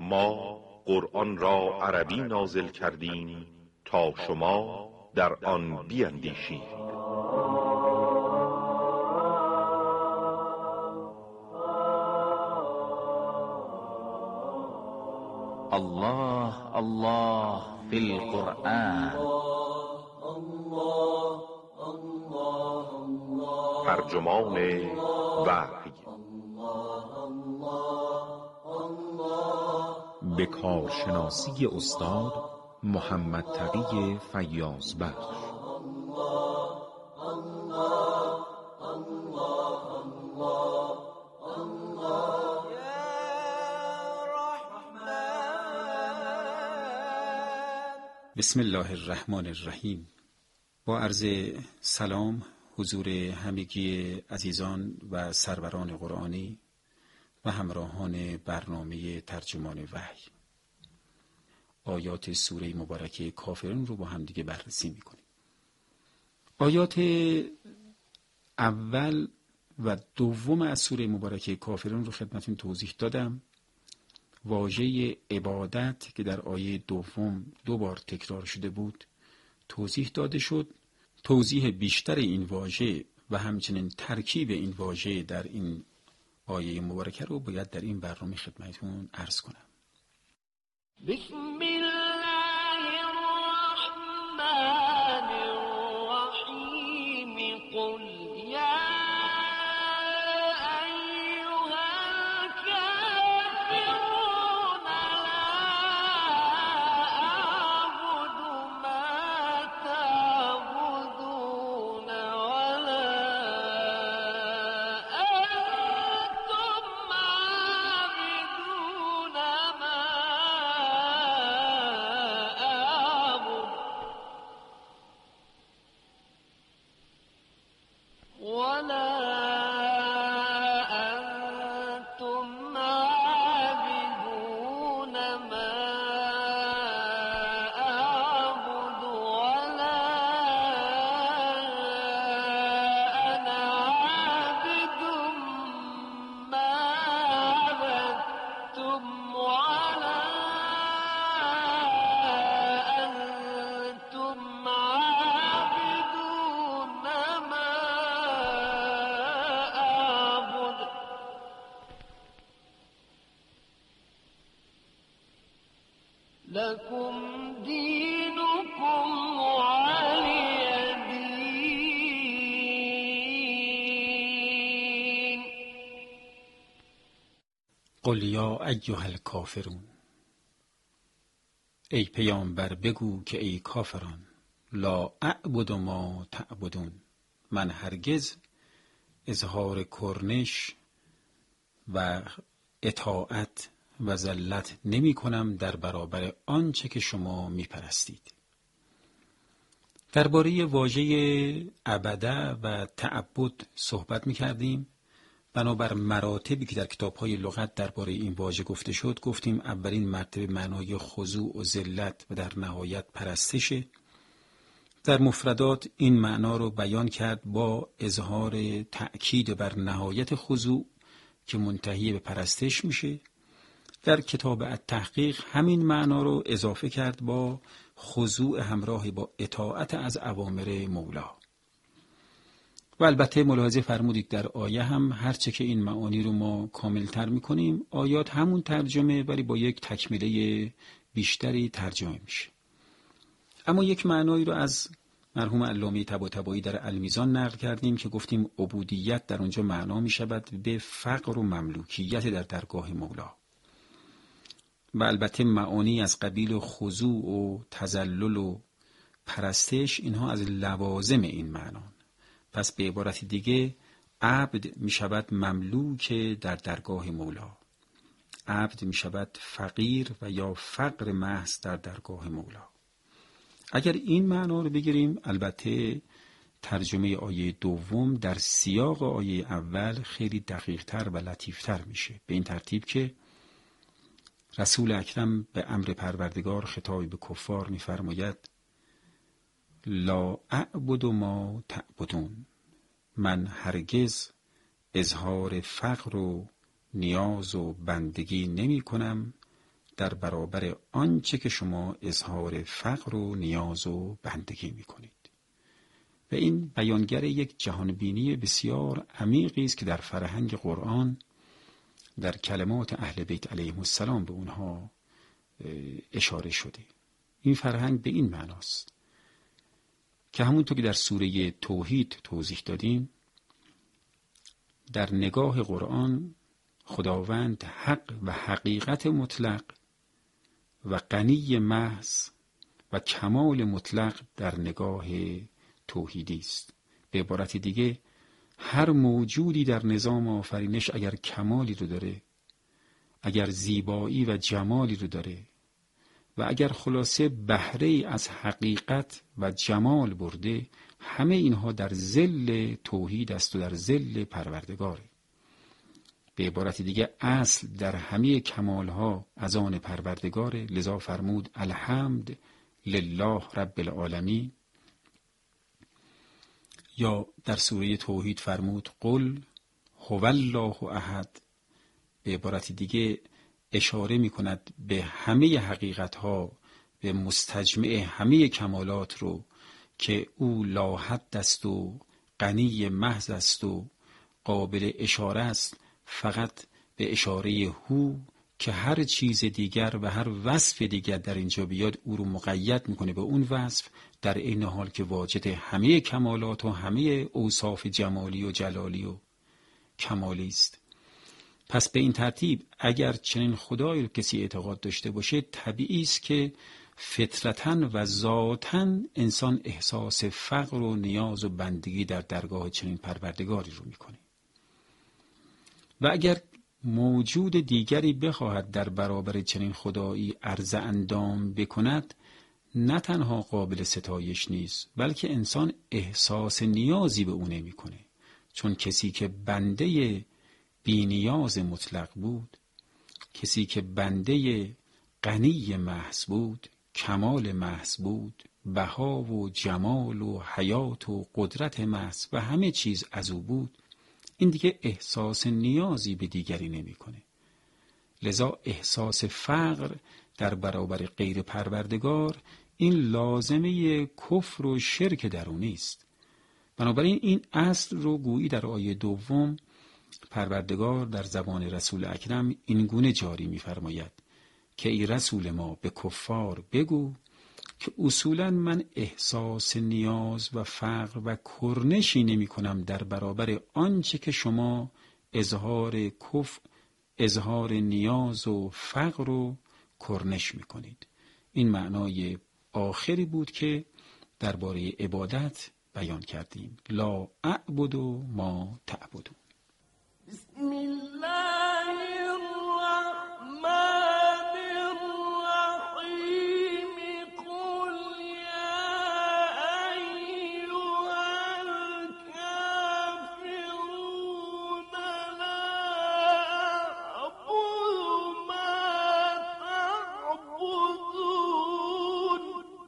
ما قرآن را عربی نازل کردیم تا شما در آن بیندیشید. الله الله فی القرآن. ترجمان وحی. به کارشناسی استاد محمد تقی فیاض بخش. بسم الله الرحمن الرحیم. با عرض سلام حضور همگی عزیزان و سروران قرآنی و همراهان برنامه ترجمان وحی، آیات سوره مبارکه کافرون رو با هم دیگه بررسی میکنیم. آیات اول و دوم از سوره مبارکه کافرون رو خدمتون توضیح دادم. واژه عبادت که در آیه دوم 2 بار تکرار شده بود توضیح داده شد. توضیح بیشتر این واژه و همچنین ترکیب این واژه در این آیه مبارکه رو باید در این برنامه خدمتتون عرض کنم. بسم الله الرحمن الرحیم. قل یا ایها الکافرون لا اعبد ما تعبدون ولا انتم عابدون ما أعبد ولا أنتم عابدون ما أعبد ولا أنا عابد ما عبدتم ولا أنتم عابدون ما أعبد لكم دينكم ولي دين. قل یا ایها الکافرون. ای پیامبر بگو که ای کافران، لا اعبد ما تعبدون، من هرگز اظهار کرنش و اطاعت و ذلت نمی کنم در برابر آنچه که شما می پرستید. درباره واژه عبده و تعبد صحبت می کردیم. بنابر مراتبی که در کتاب‌های لغت درباره این واژه گفته شد گفتیم اولین مرتبه معنای خضوع و ذلت و در نهایت پرستشه. در مفردات این معنا رو بیان کرد با اظهار تأکید بر نهایت خضوع که منتهی به پرستش میشه. در کتاب التحقیق همین معنا رو اضافه کرد با خضوع همراه با اطاعت از اوامر مولا. و البته ملاحظه فرمودید در آیه هم هرچه که این معانی رو ما کاملتر میکنیم آیات همون ترجمه ولی با یک تکمیله بیشتری ترجمه میشه. اما یک معنایی رو از مرحوم علامه طباطبایی در المیزان نقل کردیم که گفتیم عبودیت در اونجا معنا میشود به فقر و مملوکیت در درگاه مولا. و البته معانی از قبیل خضوع و تذلل و پرستش اینها از لوازم این معنا. پس به عبارت دیگه عبد می شود مملوک در درگاه مولا، عبد می شود فقیر و یا فقر محض در درگاه مولا. اگر این معنا رو بگیریم البته ترجمه آیه دوم در سیاق آیه اول خیلی دقیق تر و لطیف تر میشه، به این ترتیب که رسول اکرم به امر پروردگار خطاب به کفار می‌فرماید لا اعبد ما تعبدون، من هرگز اظهار فقر و نیاز و بندگی نمی کنم در برابر آنچه که شما اظهار فقر و نیاز و بندگی میکنید. و این بیانگر یک جهانبینی بسیار عمیقی است که در فرهنگ قرآن در کلمات اهل بیت علیهم السلام به اونها اشاره شده. این فرهنگ به این معناست که همونطور که در سوره توحید توضیح دادیم، در نگاه قرآن خداوند حق و حقیقت مطلق و غنی محض و کمال مطلق در نگاه توحیدی است. به عبارت دیگه هر موجودی در نظام آفرینش اگر کمالی رو داره، اگر زیبایی و جمالی رو داره و اگر خلاصه بهره از حقیقت و جمال برده، همه اینها در ظل توحید است و در ظل پروردگاره. به عبارت دیگه اصل در همه کمالها از آن پروردگاره. لذا فرمود الحمد لله رب العالمین. یا در سوره توحید فرمود قل هو الله احد. به عبارت دیگه اشاره می کند به همه حقیقتها، به مستجمع همه کمالات رو که او لا حد است و غنی محض است و قابل اشاره است فقط به اشاره هو، که هر چیز دیگر و هر وصف دیگر در اینجا بیاد او رو مقید میکنه به اون وصف، در این حال که واجد همه کمالات و همه اوصاف جمالی و جلالی و کمالی است. پس به این ترتیب اگر چنین خدایی رو کسی اعتقاد داشته باشه، طبیعی است که فطرتاً و ذاتاً انسان احساس فقر و نیاز و بندگی در درگاه چنین پروردگاری رو میکنه. و اگر موجود دیگری بخواهد در برابر چنین خدایی عرض اندام بکند، نه تنها قابل ستایش نیست، بلکه انسان احساس نیازی به او نمیکنه. چون کسی که بنده بی نیاز مطلق بود، کسی که بنده غنی محض بود، کمال محض بود، بها و جمال و حیات و قدرت محض و همه چیز از او بود، این دیگه احساس نیازی به دیگری نمیکنه. لذا احساس فقر در برابر غیر پروردگار این لازمه کفر و شرک درونی است. بنابراین این اصل رو گویی در آیه دوم پروردگار در زبان رسول اکرم این گونه جاری می‌فرماید که ای رسول ما به کفار بگو که اصولاً من احساس نیاز و فقر و کرنشی نمی کنم در برابر آنچه که شما اظهار کفر، اظهار نیاز و فقر و کرنش می کنید. این معنای آخری بود که درباره عبادت بیان کردیم. لا اعبد ما تعبدون. بسم الله الرحمن الرحیم. قل یا ایها الکافرون لا اعبد ما تعبدون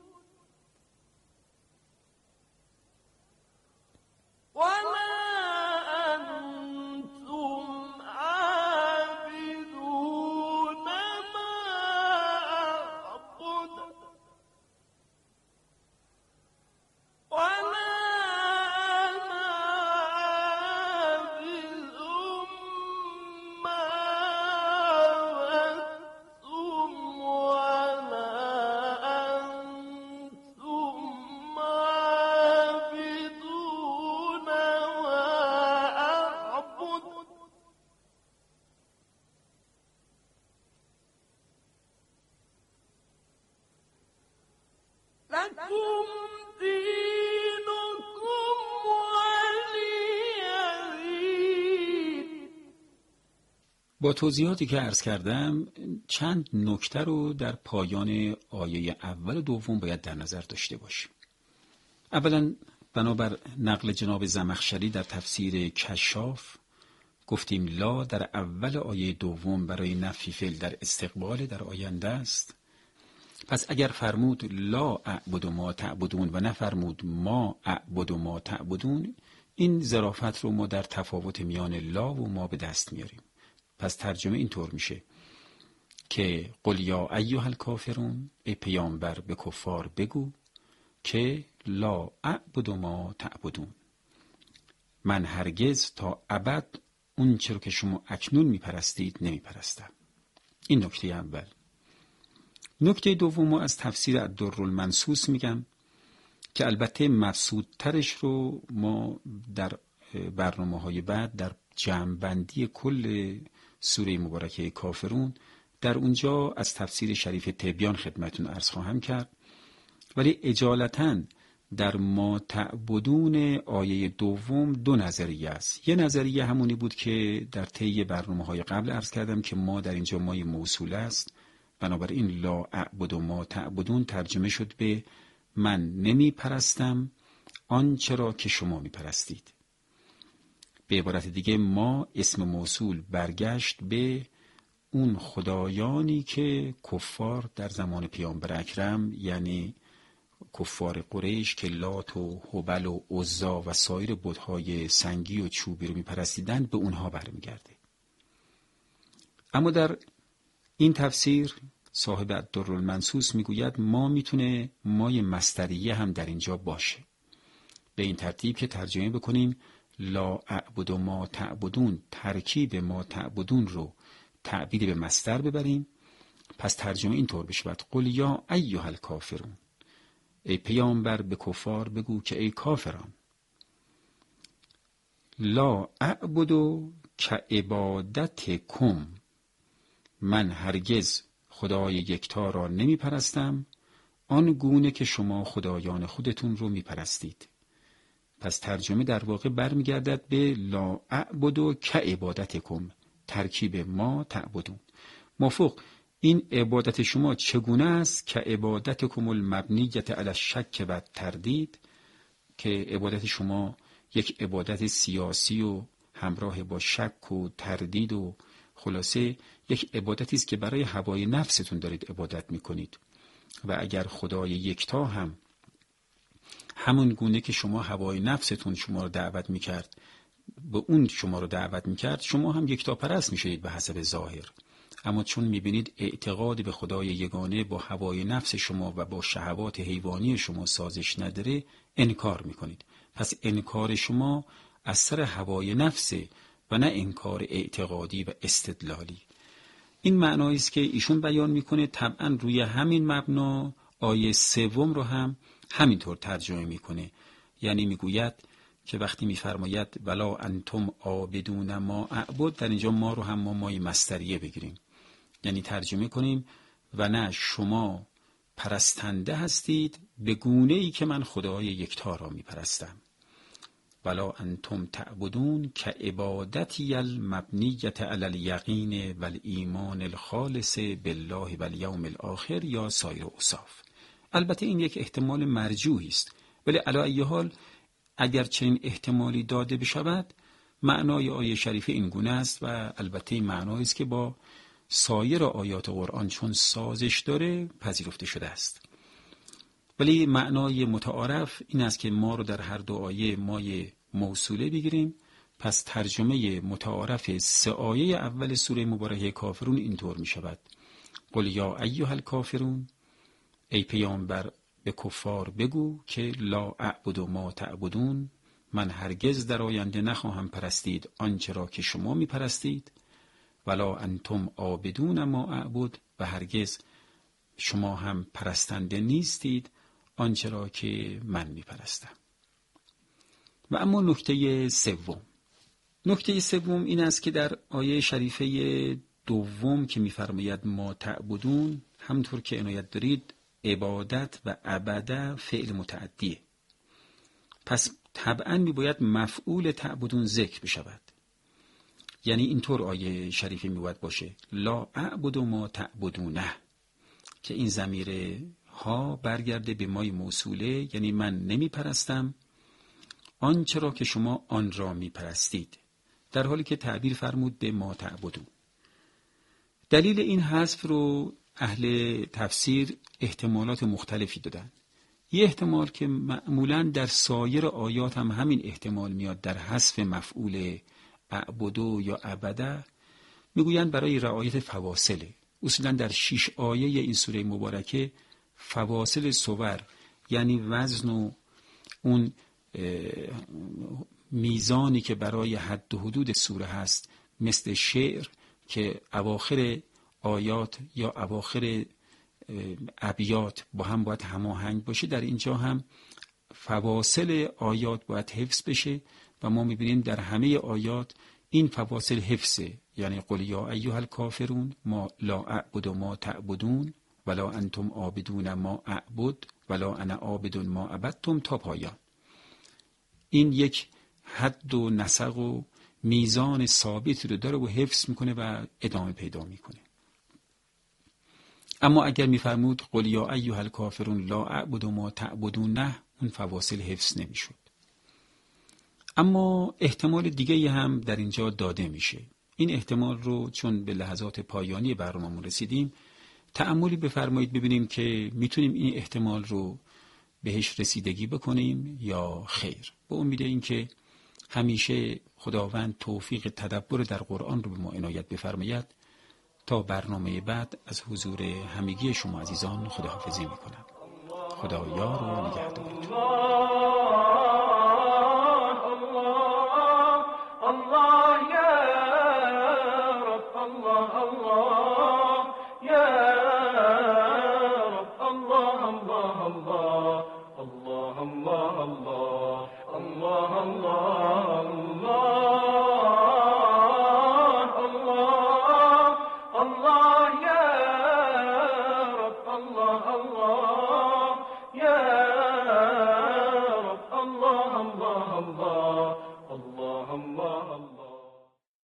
ولا با توضیحاتی که عرض کردم چند نکته رو در پایان آیه اول و دوم باید در نظر داشته باشیم. اولا بنابر نقل جناب زمخشری در تفسیر کشاف گفتیم لا در اول آیه دوم برای نفی فعل در استقبال در آینده است. پس اگر فرمود لا اعبد ما تعبدون و نفرمود ما اعبد ما تعبدون، این ظرافت رو ما در تفاوت میان لا و ما به دست میاریم. پس ترجمه اینطور میشه که قل یا ایها الکافرون، ای پیامبر به کفار بگو که لا اعبد ما تعبدون، من هرگز تا ابد اون چرا که شما اکنون میپرستید نمیپرستم. این نکته اول. نکته دوم ما از تفسیر الدرالمنصوص میگم که البته مبسوطترش رو ما در برنامه‌های بعد در جمع‌بندی کل سوره مبارکه کافرون در اونجا از تفسیر شریف تبیان خدمتون عرض خواهم کرد، ولی اجالتاً در ما تعبدون آیه دوم دو نظریه است. یه نظریه همونی بود که در طی برنامه‌های قبل عرض کردم که ما در اینجا مای موصوله است، بنابراین لا اعبد ما تعبدون ترجمه شد به من نمی پرستم آنچه را که شما می پرستید. به عبارت دیگه ما اسم موصول برگشت به اون خدایانی که کفار در زمان پیامبر اکرم، یعنی کفار قریش که لات و هبل و عزا و سایر بت‌های سنگی و چوبی رو می پرستیدن، به اونها برمیگرده. اما در این تفسیر صاحب الدرالمنصوص میگوید ما میتونه مای مصدریه هم در اینجا باشه، به این ترتیب که ترجمه بکنیم لا اعبد ما تعبدون، ترکیب ما تعبدون رو تعبیر به مصدر ببریم، پس ترجمه اینطور بشه قل یا ایها الکافرون، ای پیامبر به کفار بگو که ای کافران، لا اعبد کعبادتکم، من هرگز خدای یکتا را نمی پرستم آن گونه که شما خدایان خودتون رو می پرستید. پس ترجمه در واقع برمیگردد به لا اعبد کعبادتکم، ترکیب ما تعبدون. مافوق این عبادت شما چگونه است؟ که عبادتکم المبنیت علی الشک و تردید، که عبادت شما یک عبادت سیاسی و همراه با شک و تردید و خلاصه یک عبادتی است که برای هوای نفستون دارید عبادت میکنید. و اگر خدای یکتا هم همون گونه که شما هوای نفستون شما رو دعوت میکرد به اون شما رو دعوت میکرد، شما هم یکتا پرست میشدید به حسب ظاهر. اما چون میبینید اعتقاد به خدای یگانه با هوای نفس شما و با شهوات حیوانی شما سازش نداره، انکار میکنید. پس انکار شما از سر هوای نفسه و نه انکار اعتقادی و استدلالی. این معنایی است که ایشون بیان میکنه. طبعا روی همین مبنا آیه سوم رو هم همینطور ترجمه میکنه، یعنی میگوید که وقتی میفرماید ولا انتم عابدون ما اعبد، در اینجا ما رو هم مای مصدریه بگیریم، یعنی ترجمه کنیم و نه شما پرستنده هستید به گونه ای که من خدای یکتا را میپرستم. ولا انتم تعبدون که عبادتی المبنیت علی الیقین والایمان الخالص بالله والیوم الاخر یا سایر اوصاف. البته این یک احتمال مرجوحی است، ولی علی ای حال اگر چنین احتمالی داده بشود معنای آیه شریفه این گونه است و البته این معنایی است که با سایر آیات قرآن چون سازش داره پذیرفته شده است. ولی معنای متعارف این است که ما رو در هر دو آیه مای موصوله بگیریم. پس ترجمه متعارف سه آیه اول سوره مبارکه کافرون اینطور می شود قل یا ایها الکافرون، ای پیامبر به کفار بگو که لا اعبد ما تعبدون، من هرگز در آینده نخواهم پرستید آنچه را که شما می پرستید، ولا انتم عابدون ما اعبد، و هرگز شما هم پرستنده نیستید آنچه را که من می پرستم. و اما نکته سوم این است که در آیه شریفه دوم که می‌فرماید ما تعبدون، همونطور که عنایت دارید عبادت و عبده فعل متعدیه، پس طبعاً می‌باید مفعول تعبدون ذکر بشود. یعنی اینطور آیه شریفه می‌باید باشه لا اعبد ما تعبدونه، که این ضمیر ها برگرده به مای موصوله، یعنی من نمی پرستم آنچه را که شما آن را می پرستید، در حالی که تعبیر فرمود به ما تعبدون. دلیل این حذف رو اهل تفسیر احتمالات مختلفی دادن. یه احتمال که معمولاً در سایر آیات هم همین احتمال میاد در حذف مفعول اعبدو یا عبده، میگویند برای رعایت فواصله. اصولا در 6 آیه این سوره مبارکه فواصل سور، یعنی وزن و اون میزانی که برای حد و حدود سوره هست، مثل شعر که اواخر آیات یا اواخر ابیات با هم باید هماهنگ باشه، در اینجا هم فواصل آیات باید حفظ بشه و ما میبینیم در همه آیات این فواصل حفظه. یعنی قل یا ایها الکافرون ما لا اعبد ما تعبدون ولا انتم عابدون ما اعبد ولا انا عابد ما عبدتم تا پایان. این یک حد و نسق و میزان ثابتی رو داره و حفظ میکنه و ادامه پیدا میکنه. اما اگر میفرمود قل یا ایها الکافرون لا اعبد ما تعبدون، نه، اون فواصل حفظ نمیشد. اما احتمال دیگه هم در اینجا داده میشه. این احتمال رو چون به لحظات پایانی برنامه‌مون رسیدیم تأملی بفرمایید ببینیم که میتونیم این احتمال رو بهش رسیدگی بکنیم یا خیر. با امید این که همیشه خداوند توفیق تدبر در قرآن رو به ما عنایت بفرماید، تا برنامه بعد از حضور همگی شما عزیزان خداحافظی میکنم. خدا یار و نگهدارتون. الله